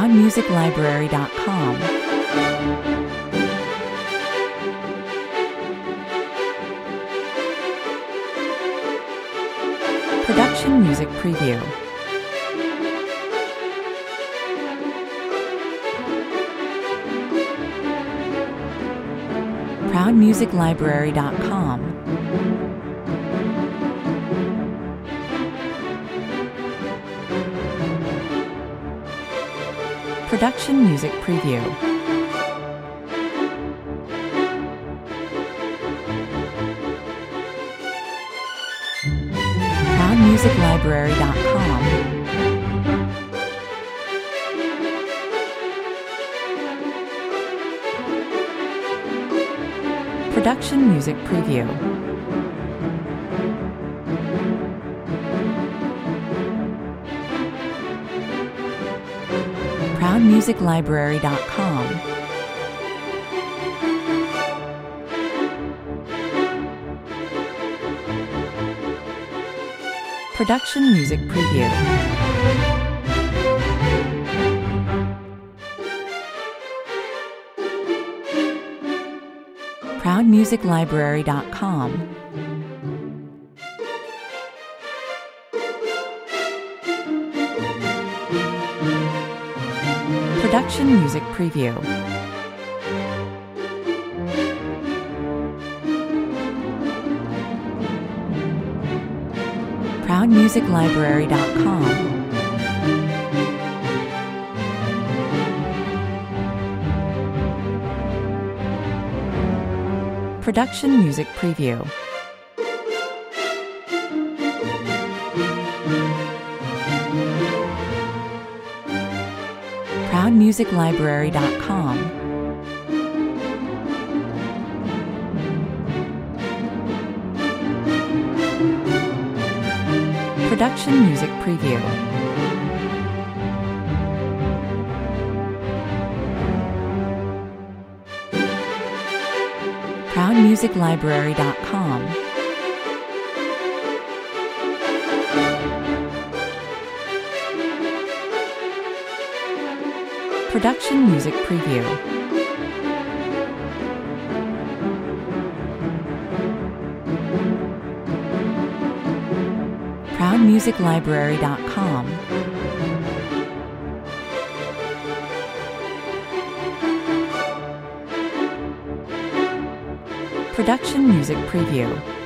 ProudMusicLibrary.com. Production Music Preview. ProudMusicLibrary.com. Production Music Preview. ProudMusicLibrary.com. Production Music Preview. ProudMusicLibrary.com. Production Music Preview. ProudMusicLibrary.com. Production Music Preview. ProudMusicLibrary.com. Production Music Preview. ProudMusicLibrary.com. Production Music Preview. ProudMusicLibrary.com. Production Music Preview. ProudMusicLibrary.com. Production Music Preview.